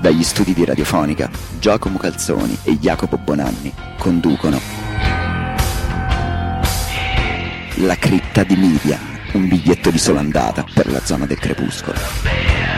Dagli studi di Radiofonica, Giacomo Calzoni e Jacopo Bonanni conducono La cripta di Midian, un biglietto di sola andata per la zona del crepuscolo.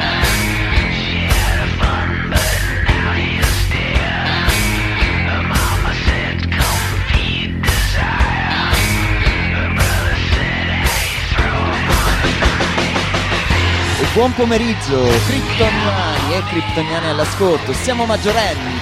Buon pomeriggio, criptoniani e criptoniane all'ascolto. Siamo maggiorenni,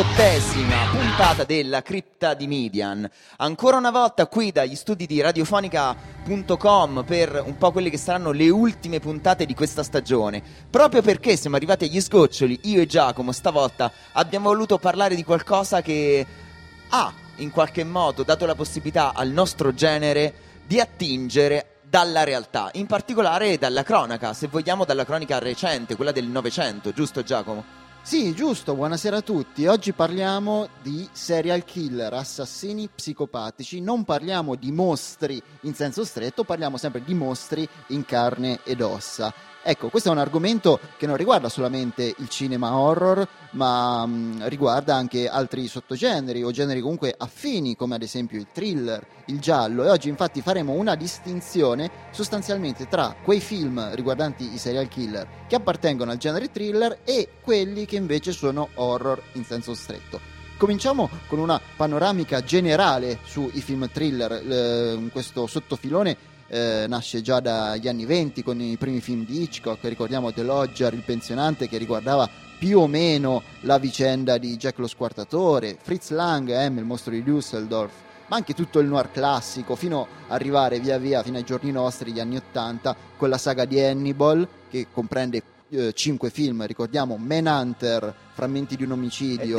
18ª puntata della cripta di Midian. Ancora una volta qui dagli studi di radiofonica.com per un po' quelle che saranno le ultime puntate di questa stagione. Proprio perché siamo arrivati agli sgoccioli, io e Giacomo stavolta abbiamo voluto parlare di qualcosa che ha in qualche modo dato la possibilità al nostro genere di attingere dalla realtà, in particolare dalla cronaca, se vogliamo dalla cronaca recente, quella del Novecento, giusto Giacomo? Sì, giusto, buonasera a tutti. Oggi parliamo di serial killer, assassini psicopatici, non parliamo di mostri in senso stretto, parliamo sempre di mostri in carne ed ossa. Ecco, questo è un argomento che non riguarda solamente il cinema horror, ma riguarda anche altri sottogeneri o generi comunque affini, come ad esempio il thriller, il giallo, e oggi infatti faremo una distinzione sostanzialmente tra quei film riguardanti i serial killer che appartengono al genere thriller e quelli che invece sono horror in senso stretto. Cominciamo con una panoramica generale sui film thriller. Questo sottofilone nasce già dagli anni *20* con i primi film di Hitchcock. Ricordiamo The Lodger, il pensionante, che riguardava più o meno la vicenda di Jack lo squartatore, Fritz Lang, il mostro di Düsseldorf, ma anche tutto il noir classico, fino ad arrivare via via fino ai giorni nostri, gli anni '80, con la saga di Hannibal, che comprende 5 film. Ricordiamo Manhunter, Frammenti di un omicidio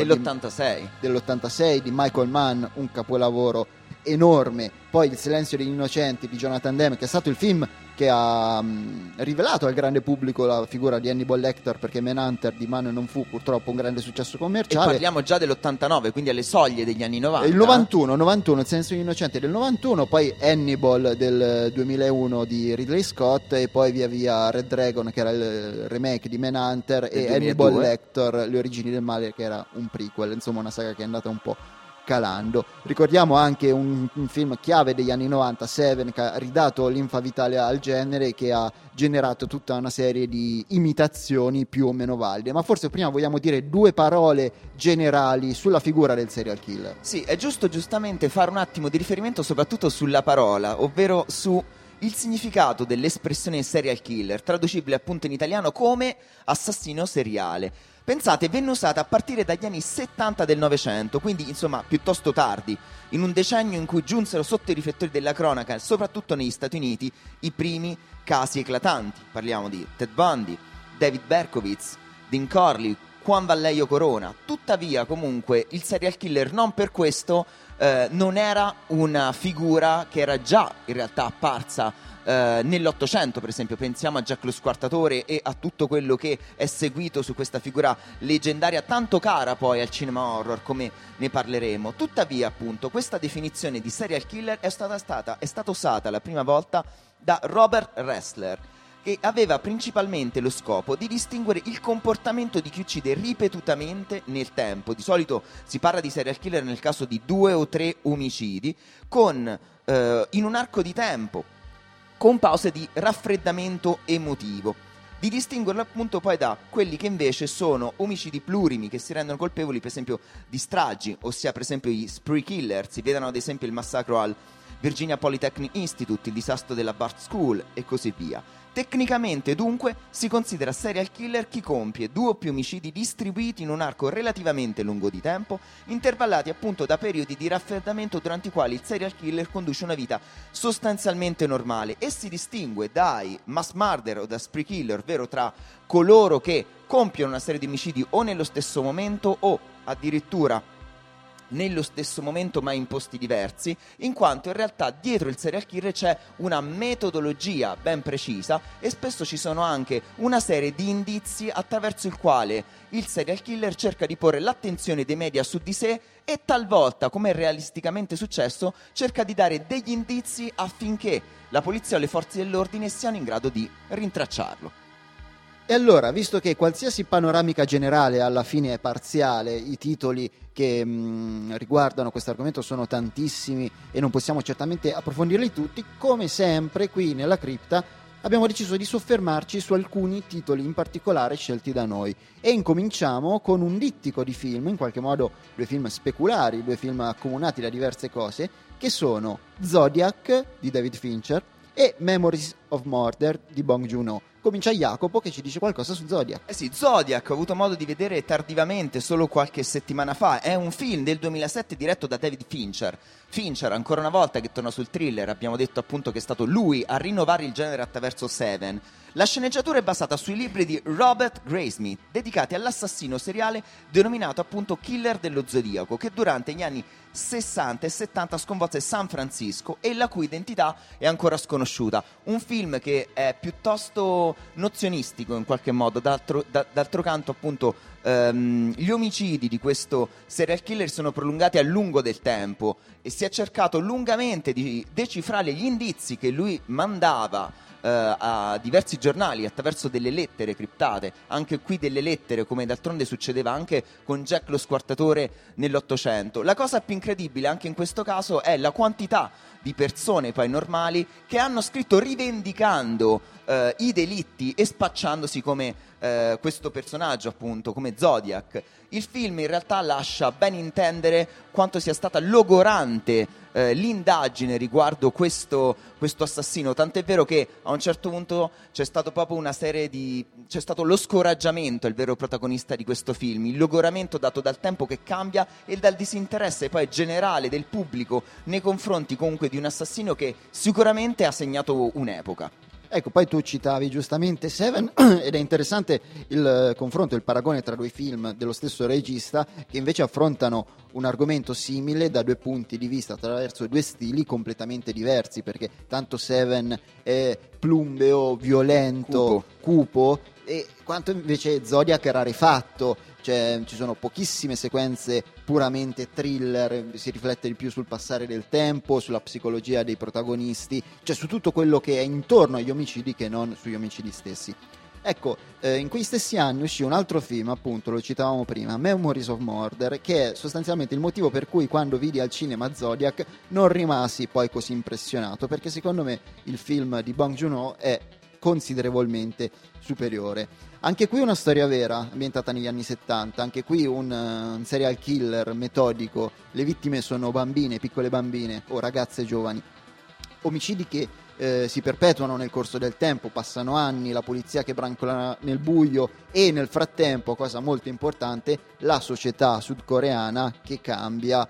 dell'86 di Michael Mann, un capolavoro enorme. Poi Il silenzio degli innocenti di Jonathan Demme, che è stato il film che ha rivelato al grande pubblico la figura di Hannibal Lecter, perché Manhunter di Mann non fu purtroppo un grande successo commerciale. E parliamo già dell'89, quindi alle soglie degli anni 90. Il 91, Il silenzio degli innocenti del 91, poi Hannibal del 2001 di Ridley Scott, e poi via via Red Dragon, che era il remake di Manhunter, e 2002. Hannibal Lecter, Le origini del male, che era un prequel. Insomma, una saga che è andata un po' calando. Ricordiamo anche un film chiave degli anni 90, Seven, che ha ridato linfa vitale al genere, che ha generato tutta una serie di imitazioni più o meno valide. Ma forse prima vogliamo dire due parole generali sulla figura del serial killer. Sì, è giusto giustamente fare un attimo di riferimento soprattutto sulla parola, ovvero su il significato dell'espressione serial killer, traducibile appunto in italiano come assassino seriale. Pensate, venne usata a partire dagli anni 70 del Novecento, quindi insomma piuttosto tardi, in un decennio in cui giunsero sotto i riflettori della cronaca, soprattutto negli Stati Uniti, i primi casi eclatanti. Parliamo di Ted Bundy, David Berkowitz, Dean Corley, Juan Vallejo Corona. Tuttavia, comunque, il serial killer non per questo non era una figura che era già in realtà apparsa nell'Ottocento. Per esempio, pensiamo a Jack lo squartatore e a tutto quello che è seguito su questa figura leggendaria, tanto cara poi al cinema horror, come ne parleremo. Tuttavia, appunto, questa definizione di serial killer è stata usata la prima volta da Robert Ressler, che aveva principalmente lo scopo di distinguere il comportamento di chi uccide ripetutamente nel tempo. Di solito si parla di serial killer nel caso di 2 o 3 omicidi, in un arco di tempo, con pause di raffreddamento emotivo. Di distinguerlo appunto poi da quelli che invece sono omicidi plurimi, che si rendono colpevoli per esempio di stragi, ossia per esempio i spree killer. Si vedano ad esempio il massacro al Virginia Polytechnic Institute, il disastro della Bard School e così via. Tecnicamente, dunque, si considera serial killer chi compie 2 o più omicidi distribuiti in un arco relativamente lungo di tempo, intervallati appunto da periodi di raffreddamento durante i quali il serial killer conduce una vita sostanzialmente normale, e si distingue dai mass murder o da spree killer, ovvero tra coloro che compiono una serie di omicidi o nello stesso momento o addirittura nello stesso momento ma in posti diversi, in quanto in realtà dietro il serial killer c'è una metodologia ben precisa e spesso ci sono anche una serie di indizi attraverso il quale il serial killer cerca di porre l'attenzione dei media su di sé e talvolta, come è realisticamente successo, cerca di dare degli indizi affinché la polizia o le forze dell'ordine siano in grado di rintracciarlo. E allora, visto che qualsiasi panoramica generale alla fine è parziale, i titoli che riguardano questo argomento sono tantissimi e non possiamo certamente approfondirli tutti, come sempre qui nella cripta abbiamo deciso di soffermarci su alcuni titoli in particolare scelti da noi e incominciamo con un dittico di film, in qualche modo 2 film speculari, 2 film accomunati da diverse cose, che sono Zodiac di David Fincher e Memories of Murder di Bong Joon-ho. Comincia Jacopo che ci dice qualcosa su Zodiac. Eh sì, Zodiac ho avuto modo di vedere tardivamente, solo qualche settimana fa. È un film del 2007 diretto da David Fincher. Fincher, ancora una volta che torna sul thriller, abbiamo detto appunto che è stato lui a rinnovare il genere attraverso Seven. La sceneggiatura è basata sui libri di Robert Graysmith, dedicati all'assassino seriale denominato appunto Killer dello Zodiaco, che durante gli anni 60 e 70 sconvolse San Francisco e la cui identità è ancora sconosciuta. Un film che è piuttosto nozionistico in qualche modo, d'altro canto appunto gli omicidi di questo serial killer sono prolungati a lungo del tempo e si è cercato lungamente di decifrare gli indizi che lui mandava a diversi giornali attraverso delle lettere criptate, anche qui delle lettere come d'altronde succedeva anche con Jack lo Squartatore nell'Ottocento. La cosa più incredibile anche in questo caso è la quantità di persone poi normali che hanno scritto rivendicando i delitti e spacciandosi come questo personaggio appunto, come Zodiac. Il film in realtà lascia ben intendere quanto sia stata logorante l'indagine riguardo questo assassino, tant'è vero che a un certo punto c'è stato proprio c'è stato lo scoraggiamento, il vero protagonista di questo film, il logoramento dato dal tempo che cambia e dal disinteresse poi generale del pubblico nei confronti comunque di un assassino che sicuramente ha segnato un'epoca. Ecco, poi tu citavi giustamente Seven ed è interessante il confronto, il paragone tra 2 film dello stesso regista che invece affrontano un argomento simile da 2 punti di vista attraverso 2 stili completamente diversi, perché tanto Seven è plumbeo, violento, cupo e quanto invece Zodiac è rarefatto. Cioè, ci sono pochissime sequenze puramente thriller, si riflette di più sul passare del tempo, sulla psicologia dei protagonisti, cioè su tutto quello che è intorno agli omicidi che non sugli omicidi stessi. Ecco, in quei stessi anni uscì un altro film, appunto, lo citavamo prima, Memories of Murder, che è sostanzialmente il motivo per cui quando vidi al cinema Zodiac non rimasi poi così impressionato, perché secondo me il film di Bong Joon-ho è considerevolmente superiore. Anche qui una storia vera, ambientata negli anni 70, anche qui un serial killer metodico, le vittime sono bambine, piccole bambine o ragazze giovani, omicidi che si perpetuano nel corso del tempo, passano anni, la polizia che brancola nel buio e nel frattempo, cosa molto importante, la società sudcoreana che cambia,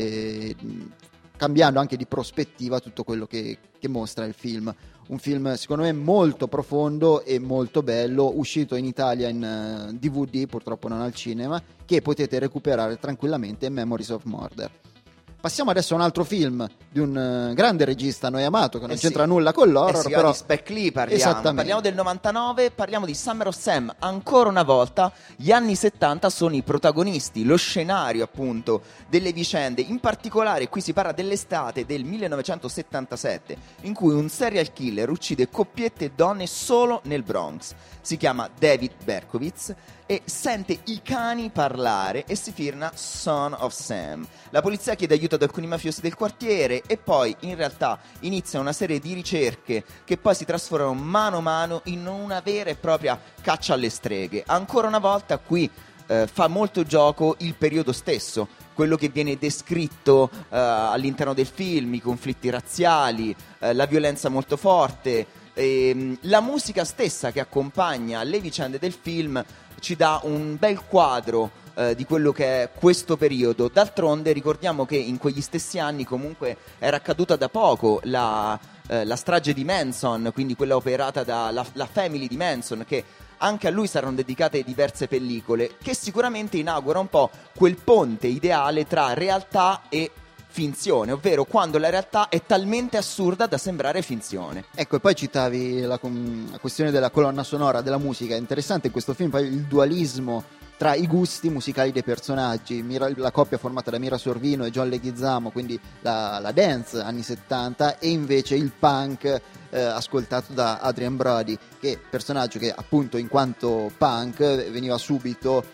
cambiando anche di prospettiva tutto quello che mostra il film. Un film secondo me molto profondo e molto bello, uscito in Italia in DVD, purtroppo non al cinema, che potete recuperare tranquillamente, Memories of Murder. Passiamo adesso a un altro film di un grande regista noi amato, che non c'entra nulla con l'horror, però di Spike Lee parliamo del 99, parliamo di Summer of Sam. Ancora una volta gli anni 70 sono i protagonisti, lo scenario appunto delle vicende. In particolare qui si parla dell'estate del 1977 in cui un serial killer uccide coppiette e donne solo nel Bronx. Si chiama David Berkowitz e sente i cani parlare e si firma Son of Sam. La polizia chiede aiuto ad alcuni mafiosi del quartiere e poi in realtà inizia una serie di ricerche che poi si trasformano mano a mano in una vera e propria caccia alle streghe. Ancora una volta qui fa molto gioco il periodo stesso, quello che viene descritto all'interno del film, i conflitti razziali, la violenza molto forte, la musica stessa che accompagna le vicende del film ci dà un bel quadro di quello che è questo periodo. D'altronde ricordiamo che in quegli stessi anni comunque era accaduta da poco la strage di Manson, quindi quella operata dalla family di Manson, che anche a lui saranno dedicate diverse pellicole, che sicuramente inaugura un po' quel ponte ideale tra realtà e finzione, ovvero quando la realtà è talmente assurda da sembrare finzione. Ecco, e poi citavi la questione della colonna sonora, della musica. È interessante in questo film poi il dualismo tra i gusti musicali dei personaggi. La coppia formata da Mira Sorvino e John Leguizamo, quindi la dance anni 70, e invece il punk ascoltato da Adrien Brody, che personaggio che appunto in quanto punk veniva subito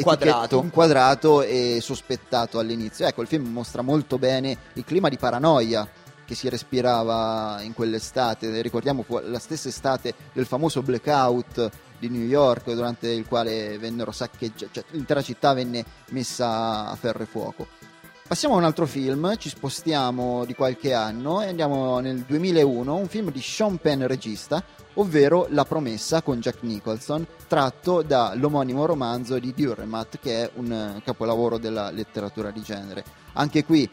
inquadrato e sospettato all'inizio. Ecco, il film mostra molto bene il clima di paranoia che si respirava in quell'estate. Ricordiamo la stessa estate del famoso blackout di New York, durante il quale vennero saccheggiate, cioè l'intera città venne messa a ferro e fuoco. Passiamo a un altro film, ci spostiamo di qualche anno e andiamo nel 2001, un film di Sean Penn regista, ovvero La promessa con Jack Nicholson, tratto dall'omonimo romanzo di Dürrenmatt, che è un capolavoro della letteratura di genere. Anche qui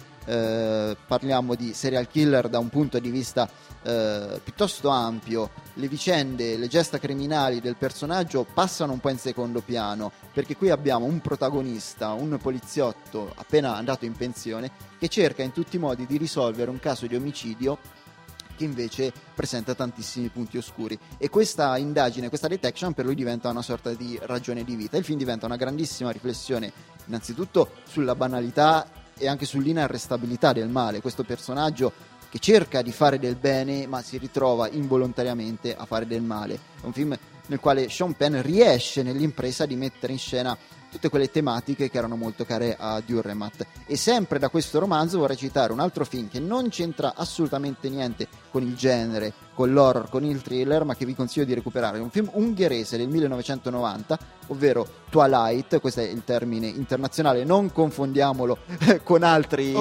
parliamo di serial killer da un punto di vista piuttosto ampio. Le vicende, le gesta criminali del personaggio passano un po' in secondo piano, perché qui abbiamo un protagonista, un poliziotto appena andato in pensione, che cerca in tutti i modi di risolvere un caso di omicidio che invece presenta tantissimi punti oscuri, e questa indagine, questa detection per lui diventa una sorta di ragione di vita. Il film diventa una grandissima riflessione innanzitutto sulla banalità e anche sull'inarrestabilità del male. Questo personaggio che cerca di fare del bene ma si ritrova involontariamente a fare del male. È un film nel quale Sean Penn riesce nell'impresa di mettere in scena tutte quelle tematiche che erano molto care a Dürrenmatt. E sempre da questo romanzo vorrei citare un altro film che non c'entra assolutamente niente con il genere, con l'horror, con il thriller, ma che vi consiglio di recuperare. È un film ungherese del 1990, ovvero Twilight. Questo è il termine internazionale, non confondiamolo con altri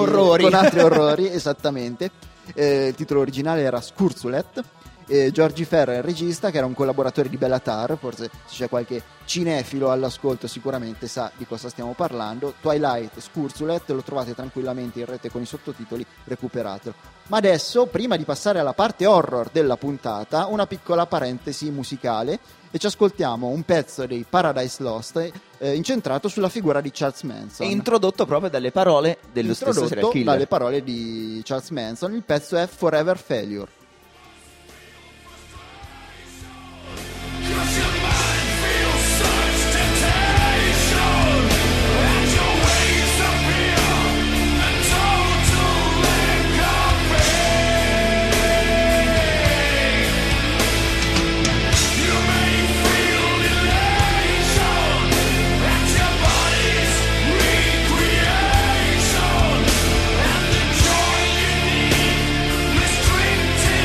orrori, esattamente. Il titolo originale era Skursulet. Georgie Ferrer, il regista, che era un collaboratore di Bellatar. Forse se c'è qualche cinefilo all'ascolto sicuramente sa di cosa stiamo parlando. Twilight, Skursulet, lo trovate tranquillamente in rete con i sottotitoli, recuperatelo. Ma adesso, prima di passare alla parte horror della puntata, una piccola parentesi musicale, e ci ascoltiamo un pezzo dei Paradise Lost incentrato sulla figura di Charles Manson. È introdotto proprio dalle parole dello stesso serial killer. Dalle parole di Charles Manson. Il pezzo è Forever Failure. Restrained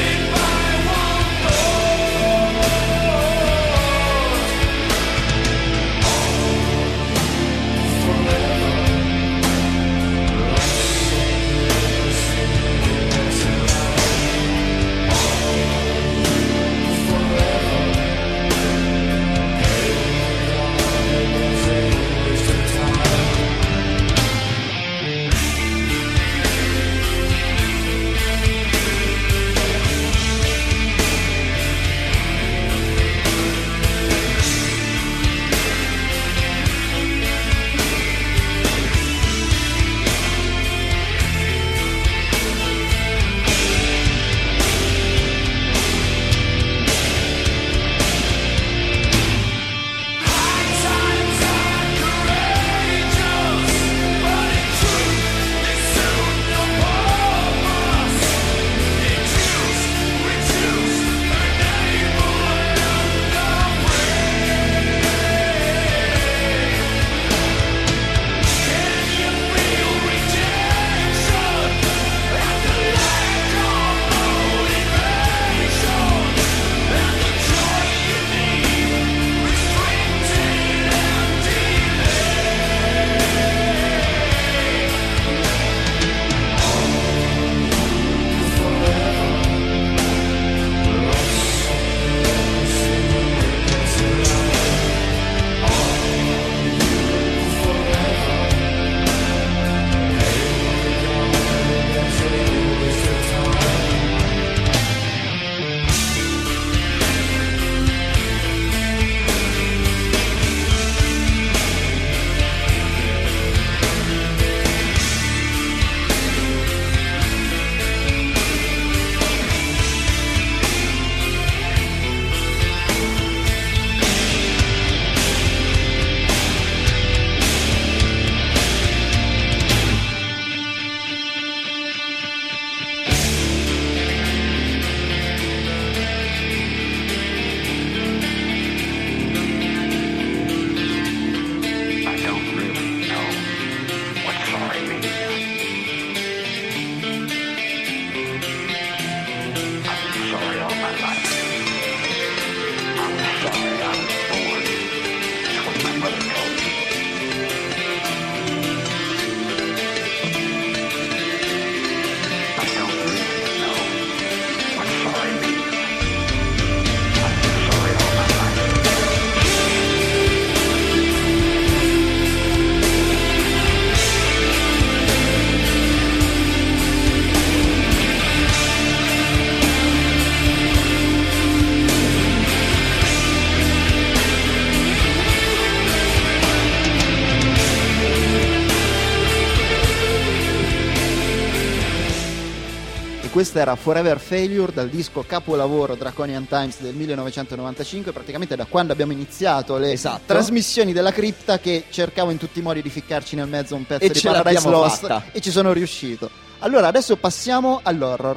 questa era Forever Failure dal disco capolavoro Draconian Times del 1995, praticamente da quando abbiamo iniziato le trasmissioni della cripta che cercavo in tutti i modi di ficcarci nel mezzo un pezzo di Paradise Lost e ci sono riuscito. Allora adesso passiamo all'horror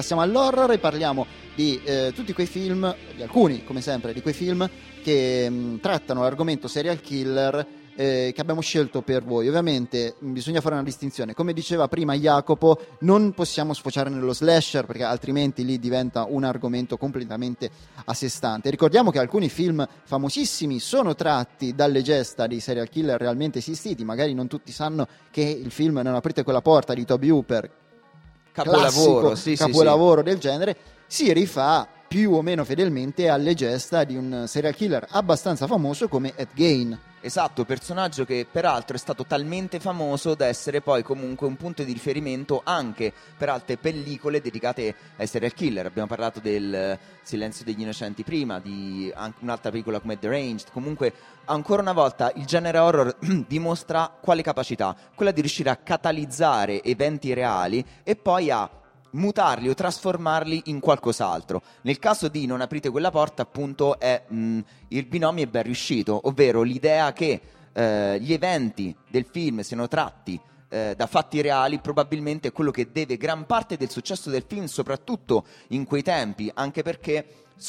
e parliamo di tutti quei film, di alcuni come sempre di quei film che trattano l'argomento serial killer che abbiamo scelto per voi. Ovviamente bisogna fare una distinzione, come diceva prima Jacopo, non possiamo sfociare nello slasher perché altrimenti lì diventa un argomento completamente a sé stante. Ricordiamo che alcuni film famosissimi sono tratti dalle gesta di serial killer realmente esistiti, magari non tutti sanno che il film Non aprite quella porta di Tobe Hooper, capolavoro, capolavoro del genere, si rifà più o meno fedelmente alle gesta di un serial killer abbastanza famoso come Ed Gein. Esatto, personaggio che peraltro è stato talmente famoso da essere poi comunque un punto di riferimento anche per altre pellicole dedicate ai serial killer. Abbiamo parlato del Silenzio degli Innocenti prima, di anche un'altra pellicola come The Ranged. Comunque, ancora una volta, il genere horror dimostra quale capacità? Quella di riuscire a catalizzare eventi reali e poi a mutarli o trasformarli in qualcos'altro. Nel caso di Non aprite quella porta, appunto, il binomio è ben riuscito, ovvero l'idea che gli eventi del film siano tratti da fatti reali, probabilmente è quello che deve gran parte del successo del film, soprattutto in quei tempi, anche perché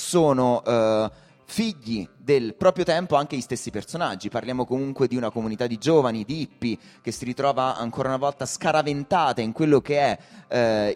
sono figli del proprio tempo anche gli stessi personaggi. Parliamo comunque di una comunità di giovani, di hippie, che si ritrova ancora una volta scaraventata in quello che è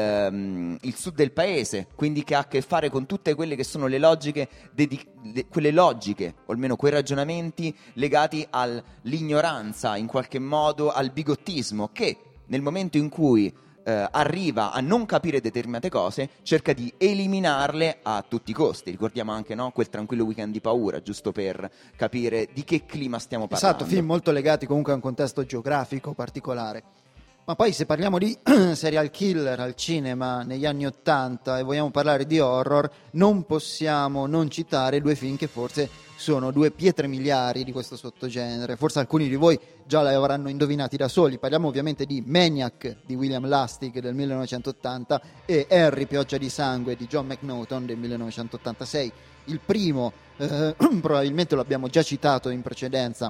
il sud del paese, quindi che ha a che fare con tutte quelle che sono le logiche, quelle logiche, o almeno quei ragionamenti legati all'ignoranza, in qualche modo al bigottismo, che nel momento in cui arriva a non capire determinate cose, cerca di eliminarle a tutti i costi. Ricordiamo anche, no, quel Tranquillo weekend di paura, giusto per capire di che clima stiamo parlando. Esatto, film molto legati comunque a un contesto geografico particolare. Ma poi se parliamo di serial killer al cinema negli anni '80 e vogliamo parlare di horror, non possiamo non citare due film che forse sono due pietre miliari di questo sottogenere. Forse alcuni di voi già li avranno indovinati da soli. Parliamo ovviamente di Maniac di William Lustig del 1980 e Harry Pioggia di sangue di John McNaughton del 1986. Il primo, probabilmente lo abbiamo già citato in precedenza,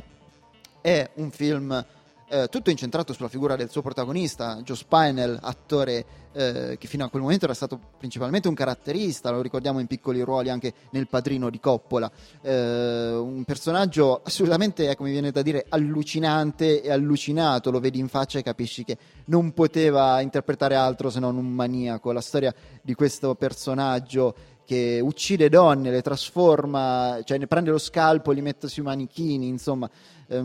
è un film tutto incentrato sulla figura del suo protagonista, Joe Spinell, attore che fino a quel momento era stato principalmente un caratterista, lo ricordiamo in piccoli ruoli anche nel Padrino di Coppola, un personaggio assolutamente, mi viene da dire, allucinante e allucinato, lo vedi in faccia e capisci che non poteva interpretare altro se non un maniaco. La storia di questo personaggio che uccide donne, le trasforma, cioè ne prende lo scalpo, li mette sui manichini, insomma. C'è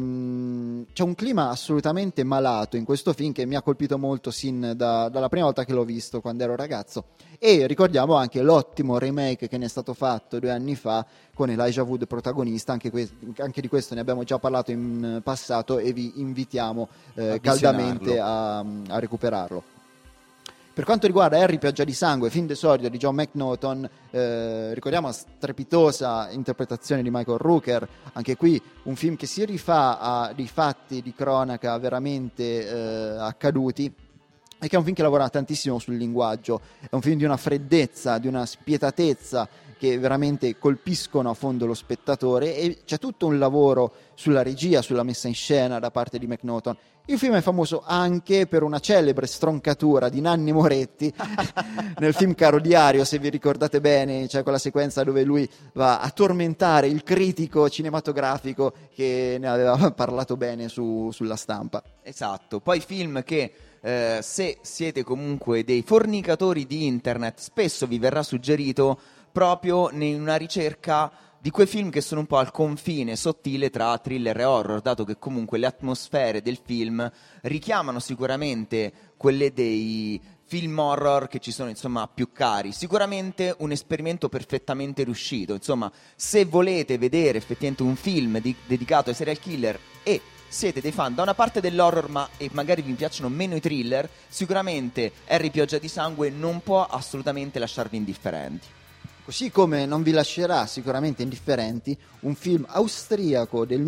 un clima assolutamente malato in questo film che mi ha colpito molto sin dalla prima volta che l'ho visto quando ero ragazzo. E ricordiamo anche l'ottimo remake che ne è stato fatto 2 anni fa con Elijah Wood protagonista, anche di questo ne abbiamo già parlato in passato e vi invitiamo caldamente a recuperarlo. Per quanto riguarda Harry Pioggia di sangue, film d'esordio di John McNaughton, ricordiamo la strepitosa interpretazione di Michael Rooker, anche qui un film che si rifà a dei fatti di cronaca veramente accaduti e che è un film che lavora tantissimo sul linguaggio, è un film di una freddezza, di una spietatezza che veramente colpiscono a fondo lo spettatore, e c'è tutto un lavoro sulla regia, sulla messa in scena da parte di McNaughton. Il film è famoso anche per una celebre stroncatura di Nanni Moretti nel film Caro Diario, se vi ricordate bene, c'è quella sequenza dove lui va a tormentare il critico cinematografico che ne aveva parlato bene sulla stampa. Esatto, poi film che se siete comunque dei fornicatori di internet spesso vi verrà suggerito proprio in una ricerca di quei film che sono un po' al confine sottile tra thriller e horror, dato che comunque le atmosfere del film richiamano sicuramente quelle dei film horror che ci sono, insomma, più cari. Sicuramente un esperimento perfettamente riuscito. Insomma, se volete vedere effettivamente un film dedicato ai serial killer e siete dei fan da una parte dell'horror e magari vi piacciono meno i thriller, sicuramente Harry Pioggia di sangue non può assolutamente lasciarvi indifferenti. Così come non vi lascerà sicuramente indifferenti un film austriaco del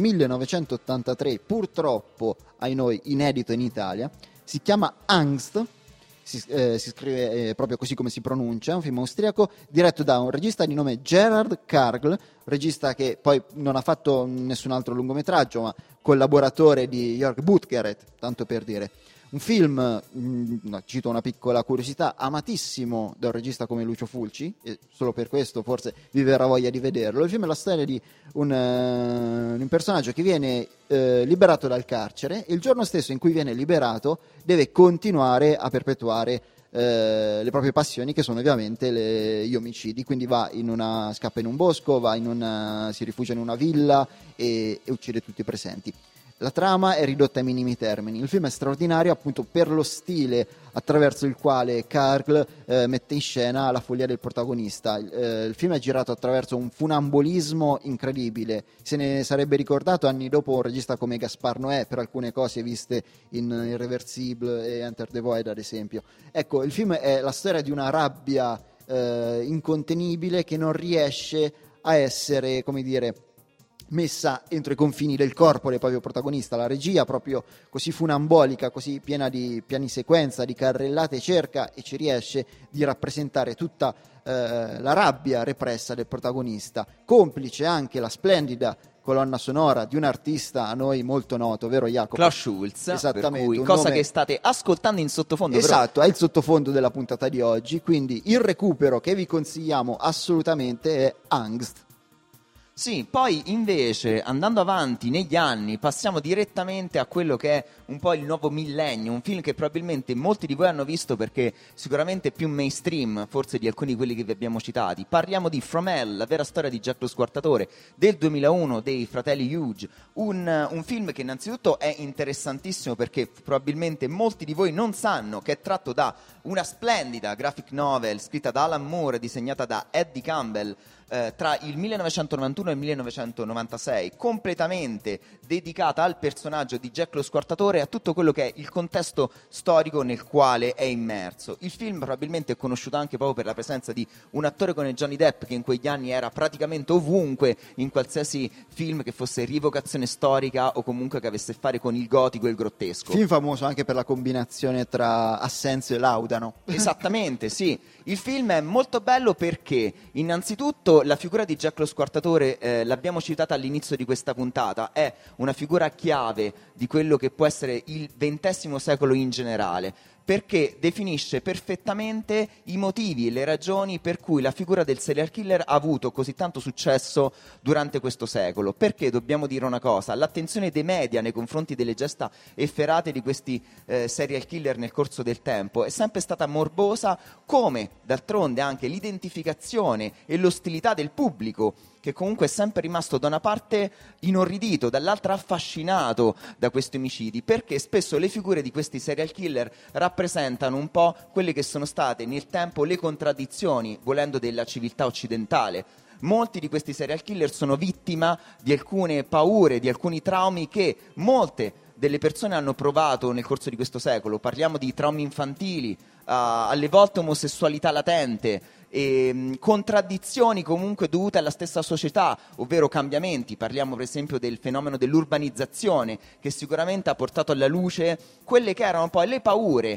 1983, purtroppo ai noi inedito in Italia, si chiama Angst, si scrive proprio così come si pronuncia, un film austriaco diretto da un regista di nome Gerard Kargl, regista che poi non ha fatto nessun altro lungometraggio, ma collaboratore di Jörg Buttgereth, tanto per dire. Un film, cito una piccola curiosità, amatissimo da un regista come Lucio Fulci, e solo per questo forse vi verrà voglia di vederlo. Il film è la storia di un personaggio che viene liberato dal carcere e il giorno stesso in cui viene liberato deve continuare a perpetuare le proprie passioni, che sono ovviamente gli omicidi. Quindi scappa in un bosco, si rifugia in una villa e uccide tutti i presenti. La trama è ridotta ai minimi termini. Il film è straordinario appunto per lo stile attraverso il quale Kargl mette in scena la follia del protagonista. Il film è girato attraverso un funambolismo incredibile. Se ne sarebbe ricordato anni dopo un regista come Gaspar Noé per alcune cose viste in Irreversible e Enter the Void, ad esempio. Ecco, il film è la storia di una rabbia incontenibile che non riesce a essere, come dire, messa entro i confini del corpo del proprio protagonista. La regia, proprio così funambolica, così piena di piani sequenza, di carrellate, cerca e ci riesce di rappresentare tutta la rabbia repressa del protagonista, complice anche la splendida colonna sonora di un artista a noi molto noto, vero Jacopo? Klaus Schulz, esattamente, per cui, cosa che state ascoltando in sottofondo. Esatto, è il sottofondo della puntata di oggi, quindi il recupero che vi consigliamo assolutamente è Angst. Sì, poi invece andando avanti negli anni passiamo direttamente a quello che è un po' il nuovo millennio, un film che probabilmente molti di voi hanno visto perché sicuramente è più mainstream forse di alcuni di quelli che vi abbiamo citati. Parliamo di From Hell, la vera storia di Jack lo Squartatore del 2001 dei fratelli Hughes, un film che innanzitutto è interessantissimo perché probabilmente molti di voi non sanno che è tratto da una splendida graphic novel scritta da Alan Moore e disegnata da Eddie Campbell tra il 1991 e il 1996, completamente dedicata al personaggio di Jack lo Squartatore e a tutto quello che è il contesto storico nel quale è immerso. Il film probabilmente è conosciuto anche proprio per la presenza di un attore come Johnny Depp, che in quegli anni era praticamente ovunque in qualsiasi film che fosse rievocazione storica o comunque che avesse a fare con il gotico e il grottesco. Film famoso anche per la combinazione tra Assenzio e Laudano. Esattamente, sì. Il film è molto bello perché innanzitutto la figura di Jack lo Squartatore, l'abbiamo citata all'inizio di questa puntata, è una figura chiave di quello che può essere il XX secolo in generale, perché definisce perfettamente i motivi e le ragioni per cui la figura del serial killer ha avuto così tanto successo durante questo secolo. Perché dobbiamo dire una cosa: l'attenzione dei media nei confronti delle gesta efferate di questi serial killer nel corso del tempo è sempre stata morbosa, come d'altronde anche l'identificazione e l'ostilità del pubblico, che comunque è sempre rimasto da una parte inorridito, dall'altra affascinato da questi omicidi, perché spesso le figure di questi serial killer rappresentano un po' quelle che sono state nel tempo le contraddizioni, volendo, della civiltà occidentale. Molti di questi serial killer sono vittima di alcune paure, di alcuni traumi che molte delle persone hanno provato nel corso di questo secolo. Parliamo di traumi infantili, alle volte omosessualità latente, contraddizioni comunque dovute alla stessa società, ovvero cambiamenti. Parliamo per esempio del fenomeno dell'urbanizzazione, che sicuramente ha portato alla luce quelle che erano poi le paure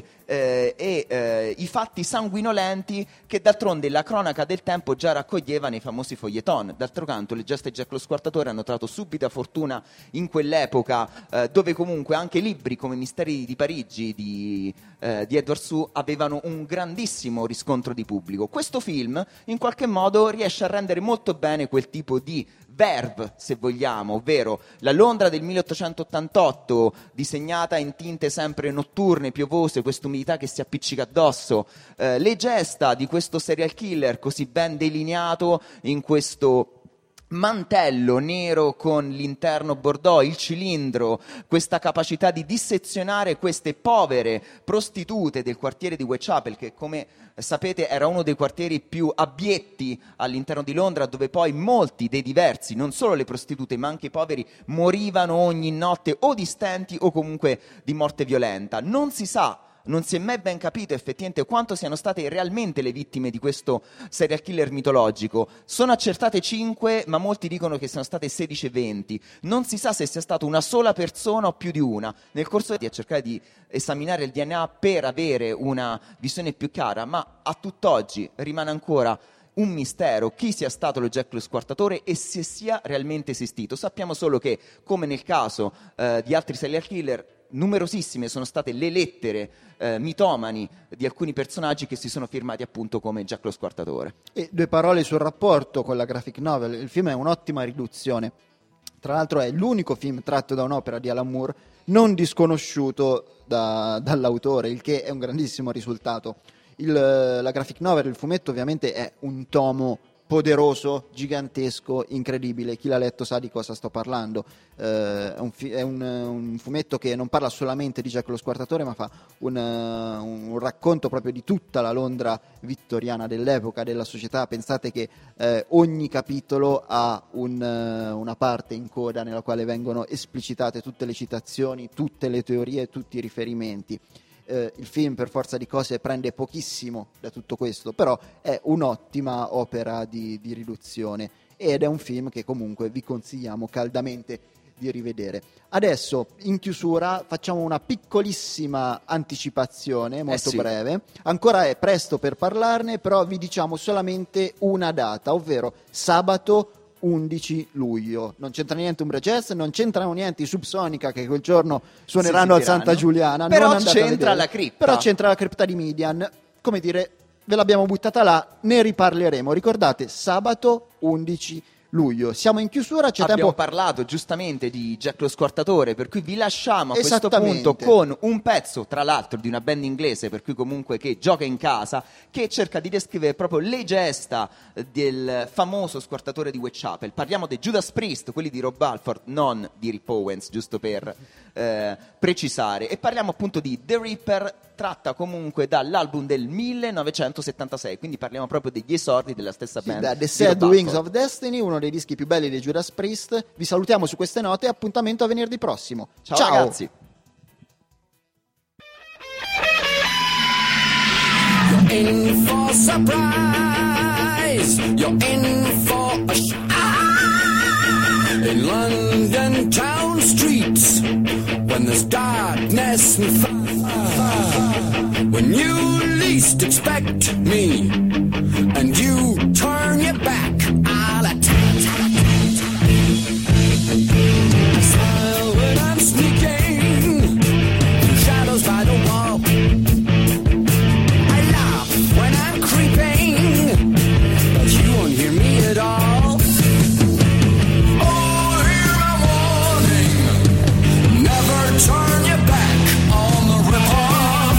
e i fatti sanguinolenti che d'altronde la cronaca del tempo già raccoglieva nei famosi feuilleton. D'altro canto le gesta di Jack lo Squartatore hanno trovato subita fortuna in quell'epoca, dove comunque anche libri come Misteri di Parigi di Edward Sue avevano un grandissimo riscontro di pubblico. Questo film in qualche modo riesce a rendere molto bene quel tipo di verve, se vogliamo, ovvero la Londra del 1888 disegnata in tinte sempre notturne, piovose, quest'umidità che si appiccica addosso, le gesta di questo serial killer così ben delineato in questo mantello nero con l'interno bordeaux, il cilindro, questa capacità di dissezionare queste povere prostitute del quartiere di Whitechapel, che come sapete era uno dei quartieri più abietti all'interno di Londra, dove poi molti dei diversi, non solo le prostitute ma anche i poveri, morivano ogni notte o di stenti o comunque di morte violenta. Non si sa non si è mai ben capito effettivamente quanto siano state realmente le vittime di questo serial killer mitologico. Sono accertate 5, ma molti dicono che siano state 16 e 20. Non si sa se sia stata una sola persona o più di una. Nel corso di cercare di esaminare il DNA per avere una visione più chiara, ma a tutt'oggi rimane ancora un mistero chi sia stato lo Jack lo Squartatore e se sia realmente esistito. Sappiamo solo che, come nel caso di altri serial killer, numerosissime sono state le lettere mitomani di alcuni personaggi che si sono firmati appunto come Jack lo Squartatore. E 2 parole sul rapporto con la graphic novel. Il film è un'ottima riduzione. Tra l'altro è l'unico film tratto da un'opera di Alan Moore non disconosciuto dall'autore, il che è un grandissimo risultato. La graphic novel, il fumetto, ovviamente è un tomo poderoso, gigantesco, incredibile. Chi l'ha letto sa di cosa sto parlando. È un fumetto che non parla solamente di Jack lo Squartatore, ma fa un racconto proprio di tutta la Londra vittoriana dell'epoca, della società. Pensate che ogni capitolo ha una parte in coda nella quale vengono esplicitate tutte le citazioni, tutte le teorie, tutti i riferimenti. Il film per forza di cose prende pochissimo da tutto questo, però è un'ottima opera di riduzione ed è un film che comunque vi consigliamo caldamente di rivedere. Adesso in chiusura facciamo una piccolissima anticipazione molto breve, ancora è presto per parlarne, però vi diciamo solamente una data, ovvero sabato 11 luglio. Non c'entra niente Umbra Jazz, non c'entrano niente i Subsonica che quel giorno suoneranno al Santa Giuliana, però c'entra la cripta. Però c'entra la cripta di Midian, come dire, ve l'abbiamo buttata là, ne riparleremo. Ricordate, sabato 11 luglio. Siamo in chiusura, abbiamo parlato giustamente di Jack lo Squartatore, per cui vi lasciamo a questo punto con un pezzo, tra l'altro, di una band inglese, per cui comunque che gioca in casa, che cerca di descrivere proprio le gesta del famoso squartatore di Whitechapel. Parliamo dei Judas Priest, quelli di Rob Halford, non di Rip Owens, giusto per precisare, e parliamo appunto di The Reaper, tratta comunque dall'album del 1976, quindi parliamo proprio degli esordi della stessa band. Da The Sad Wings of Destiny, uno dei dischi più belli dei Judas Priest. Vi salutiamo su queste note e appuntamento a venerdì prossimo. Ciao ragazzi. You're in for surprise. You're in for a shock. In London town streets, when there's darkness and fire, when you least expect me, and you turn your back, I'll attack. I smile when I'm sneaking through shadows by the wall. I laugh when I'm creeping, but you won't hear me at all. Oh, hear my warning, never turn your back on the rip-off.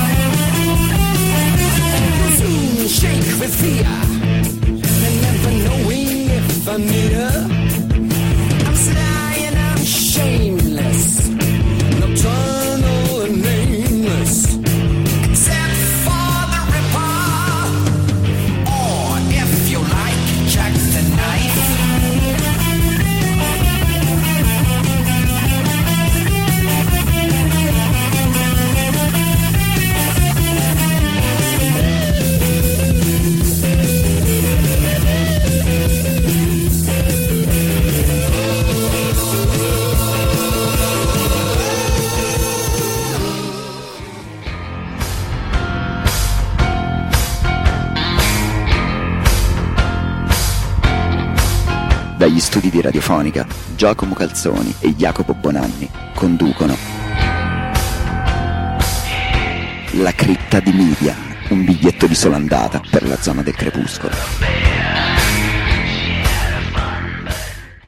You'll soon shake with fear, and never knowing if I meet her. I'm sly and I'm shameless, nocturnal and nameless, except for the Ripper, or if you like, Jack the Knife. Dagli studi di Radiofonica, Giacomo Calzoni e Jacopo Bonanni conducono La cripta di Midian, un biglietto di sola andata per la zona del crepuscolo.